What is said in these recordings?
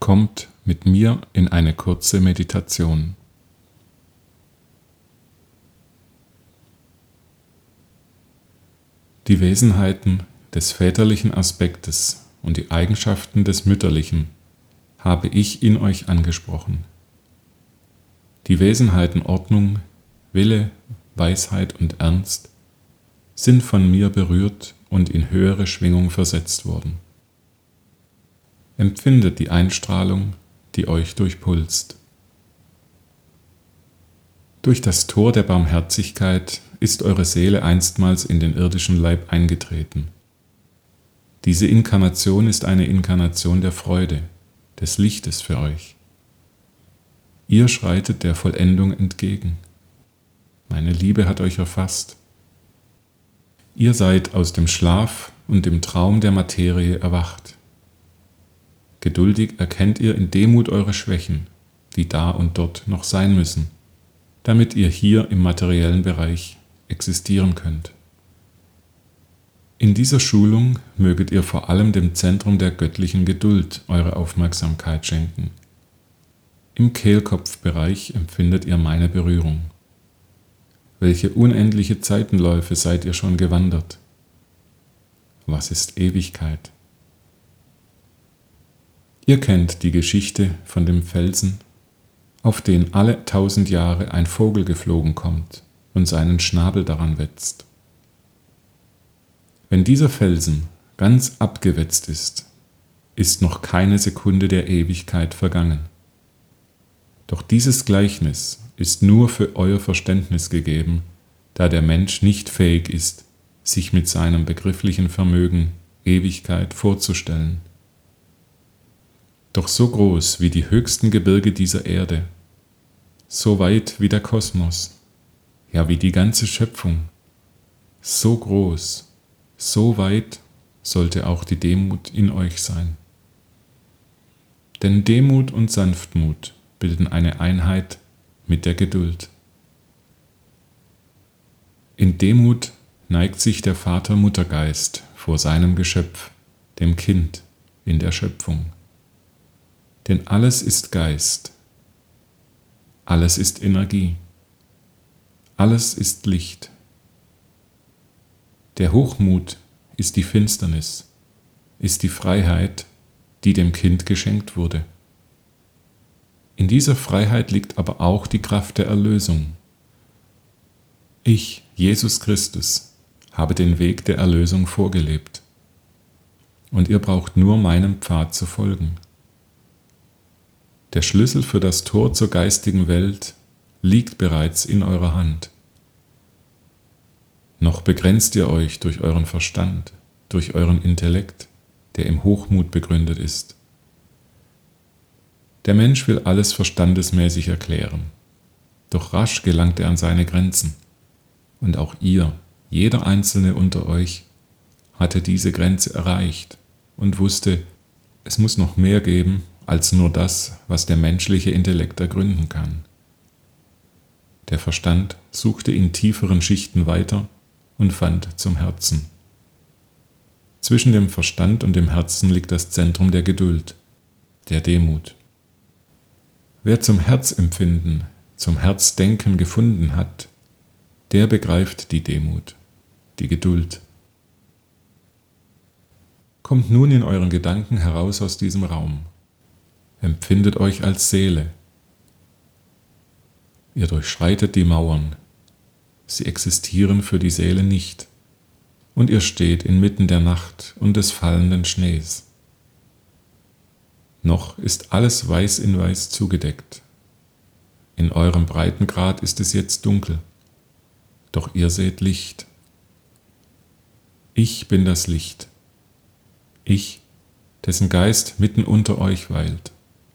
Kommt mit mir in eine kurze Meditation. Die Wesenheiten des väterlichen Aspektes und die Eigenschaften des mütterlichen habe ich in euch angesprochen. Die Wesenheiten Ordnung, Wille, Weisheit und Ernst sind von mir berührt und in höhere Schwingung versetzt worden. Empfindet die Einstrahlung, die euch durchpulst. Durch das Tor der Barmherzigkeit ist eure Seele einstmals in den irdischen Leib eingetreten. Diese Inkarnation ist eine Inkarnation der Freude, des Lichtes für euch. Ihr schreitet der Vollendung entgegen. Meine Liebe hat euch erfasst. Ihr seid aus dem Schlaf und dem Traum der Materie erwacht. Geduldig erkennt ihr in Demut eure Schwächen, die da und dort noch sein müssen, damit ihr hier im materiellen Bereich existieren könnt. In dieser Schulung möget ihr vor allem dem Zentrum der göttlichen Geduld eure Aufmerksamkeit schenken. Im Kehlkopfbereich empfindet ihr meine Berührung. Welche unendliche Zeitenläufe seid ihr schon gewandert? Was ist Ewigkeit? Ihr kennt die Geschichte von dem Felsen, auf den alle 1000 Jahre ein Vogel geflogen kommt und seinen Schnabel daran wetzt. Wenn dieser Felsen ganz abgewetzt ist noch keine Sekunde der Ewigkeit vergangen. Doch dieses Gleichnis ist nur für euer Verständnis gegeben, da der Mensch nicht fähig ist, sich mit seinem begrifflichen Vermögen Ewigkeit vorzustellen. Doch so groß wie die höchsten Gebirge dieser Erde, so weit wie der Kosmos, ja wie die ganze Schöpfung, so groß, so weit sollte auch die Demut in euch sein. Denn Demut und Sanftmut bilden eine Einheit mit der Geduld. In Demut neigt sich der Vater-Mutter-Geist vor seinem Geschöpf, dem Kind in der Schöpfung. Denn alles ist Geist, alles ist Energie, alles ist Licht. Der Hochmut ist die Finsternis, ist die Freiheit, die dem Kind geschenkt wurde. In dieser Freiheit liegt aber auch die Kraft der Erlösung. Ich, Jesus Christus, habe den Weg der Erlösung vorgelebt. Und ihr braucht nur meinem Pfad zu folgen. Der Schlüssel für das Tor zur geistigen Welt liegt bereits in eurer Hand. Noch begrenzt ihr euch durch euren Verstand, durch euren Intellekt, der im Hochmut begründet ist. Der Mensch will alles verstandesmäßig erklären, doch rasch gelangt er an seine Grenzen. Und auch ihr, jeder Einzelne unter euch, hatte diese Grenze erreicht und wusste, es muss noch mehr geben als nur das, was der menschliche Intellekt ergründen kann. Der Verstand suchte in tieferen Schichten weiter und fand zum Herzen. Zwischen dem Verstand und dem Herzen liegt das Zentrum der Geduld, der Demut. Wer zum Herzempfinden, zum Herzdenken gefunden hat, der begreift die Demut, die Geduld. Kommt nun in euren Gedanken heraus aus diesem Raum. Empfindet euch als Seele. Ihr durchschreitet die Mauern. Sie existieren für die Seele nicht. Und ihr steht inmitten der Nacht und des fallenden Schnees. Noch ist alles weiß in weiß zugedeckt. In eurem Breitengrad ist es jetzt dunkel. Doch ihr seht Licht. Ich bin das Licht. Ich, dessen Geist mitten unter euch weilt.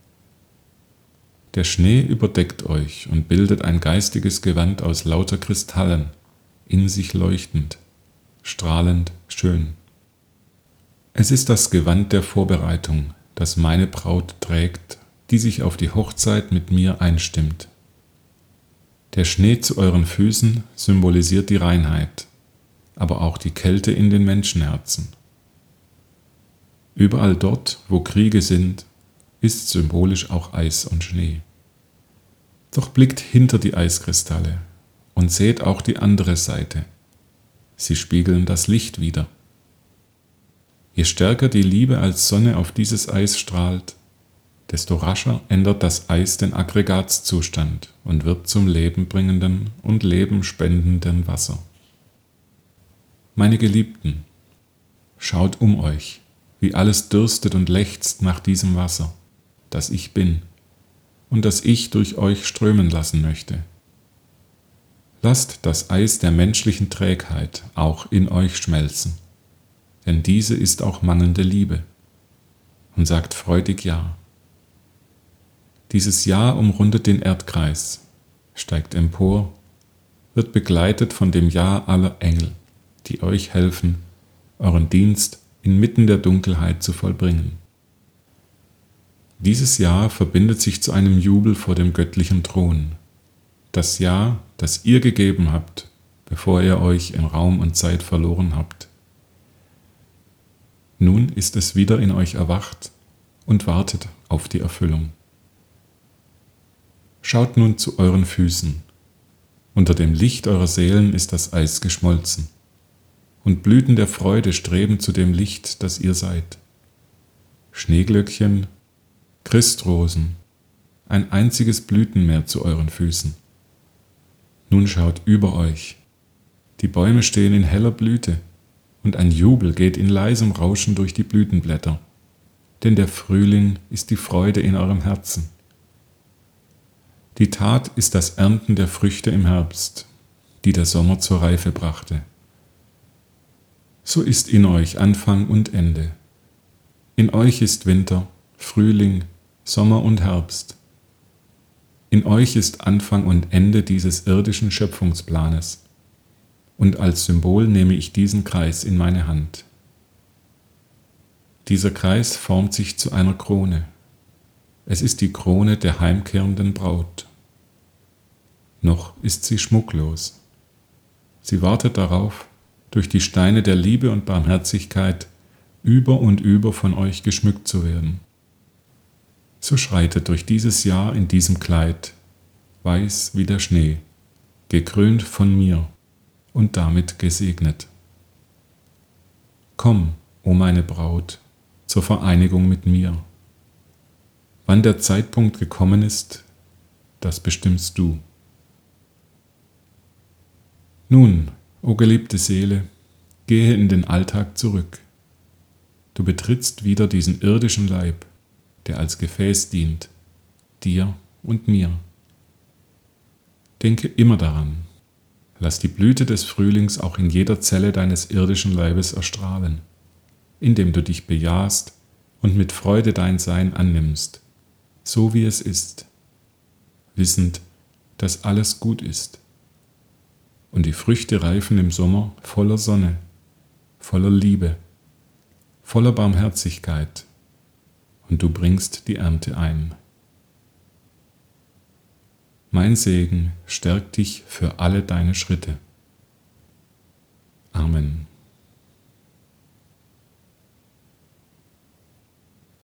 Der Schnee überdeckt euch und bildet ein geistiges Gewand aus lauter Kristallen, in sich leuchtend, strahlend schön. Es ist das Gewand der Vorbereitung, das meine Braut trägt, die sich auf die Hochzeit mit mir einstimmt. Der Schnee zu euren Füßen symbolisiert die Reinheit, aber auch die Kälte in den Menschenherzen. Überall dort, wo Kriege sind, ist symbolisch auch Eis und Schnee. Doch blickt hinter die Eiskristalle und seht auch die andere Seite. Sie spiegeln das Licht wider. Je stärker die Liebe als Sonne auf dieses Eis strahlt, desto rascher ändert das Eis den Aggregatzustand und wird zum lebenbringenden und lebenspendenden Wasser. Meine Geliebten, schaut um euch, wie alles dürstet und lechzt nach diesem Wasser, das ich bin und das ich durch euch strömen lassen möchte. Lasst das Eis der menschlichen Trägheit auch in euch schmelzen, denn diese ist auch mangelnde Liebe, und sagt freudig Ja. Dieses Ja umrundet den Erdkreis, steigt empor, wird begleitet von dem Ja aller Engel, die euch helfen, euren Dienst inmitten der Dunkelheit zu vollbringen. Dieses Ja verbindet sich zu einem Jubel vor dem göttlichen Thron. Das Ja, das ihr gegeben habt, bevor ihr euch in Raum und Zeit verloren habt. Nun ist es wieder in euch erwacht und wartet auf die Erfüllung. Schaut nun zu euren Füßen. Unter dem Licht eurer Seelen ist das Eis geschmolzen, und Blüten der Freude streben zu dem Licht, das ihr seid. Schneeglöckchen, Christrosen, ein einziges Blütenmeer zu euren Füßen. Nun schaut über euch. Die Bäume stehen in heller Blüte, und ein Jubel geht in leisem Rauschen durch die Blütenblätter, denn der Frühling ist die Freude in eurem Herzen. Die Tat ist das Ernten der Früchte im Herbst, die der Sommer zur Reife brachte. So ist in euch Anfang und Ende. In euch ist Winter, Frühling, Sommer und Herbst. In euch ist Anfang und Ende dieses irdischen Schöpfungsplanes. Und als Symbol nehme ich diesen Kreis in meine Hand. Dieser Kreis formt sich zu einer Krone. Es ist die Krone der heimkehrenden Braut. Noch ist sie schmucklos. Sie wartet darauf, durch die Steine der Liebe und Barmherzigkeit über und über von euch geschmückt zu werden. So schreitet durch dieses Jahr in diesem Kleid, weiß wie der Schnee, gekrönt von mir und damit gesegnet. Komm, o meine Braut, zur Vereinigung mit mir. Wann der Zeitpunkt gekommen ist, das bestimmst du. Nun, o geliebte Seele, gehe in den Alltag zurück. Du betrittst wieder diesen irdischen Leib, der als Gefäß dient, dir und mir. Denke immer daran, lass die Blüte des Frühlings auch in jeder Zelle deines irdischen Leibes erstrahlen, indem du dich bejahst und mit Freude dein Sein annimmst, so wie es ist, wissend, dass alles gut ist. Und die Früchte reifen im Sommer voller Sonne, voller Liebe, voller Barmherzigkeit, und du bringst die Ernte ein. Mein Segen stärkt dich für alle deine Schritte. Amen.